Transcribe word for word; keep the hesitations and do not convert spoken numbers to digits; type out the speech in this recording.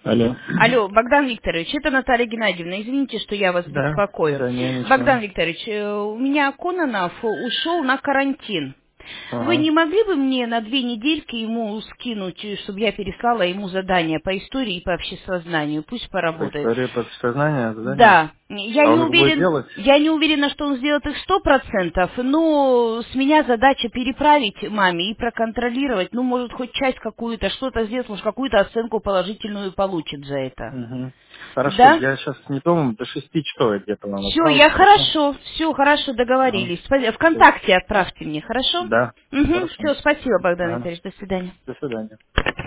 Алло. Алло, Богдан Викторович, это Наталья Геннадьевна. Извините, что я вас Да, беспокою. да, не, Богдан ничего. Викторович, э, у меня Кононов ушел на карантин. Вы Ага. не могли бы мне на две недельки ему скинуть, чтобы я переслала ему задание по истории и по общесознанию? Пусть По поработает. истории подсознания, задание. Да, я А не он их будет уверен, делать? я не уверена, что он сделает их сто процентов, но с меня задача переправить маме и проконтролировать, ну, может, хоть часть какую-то, что-то сделать, может, какую-то оценку положительную получит за это. Угу. Хорошо, Да? я сейчас не дома, до шести часов я где-то вам Все, отправлю, я хорошо? хорошо, все, хорошо, Ага. договорились. Спа- Всё. Вконтакте отправьте мне, хорошо? Да, Угу, хорошо. все, спасибо, Богдан Ага. Викторович, до свидания. До свидания.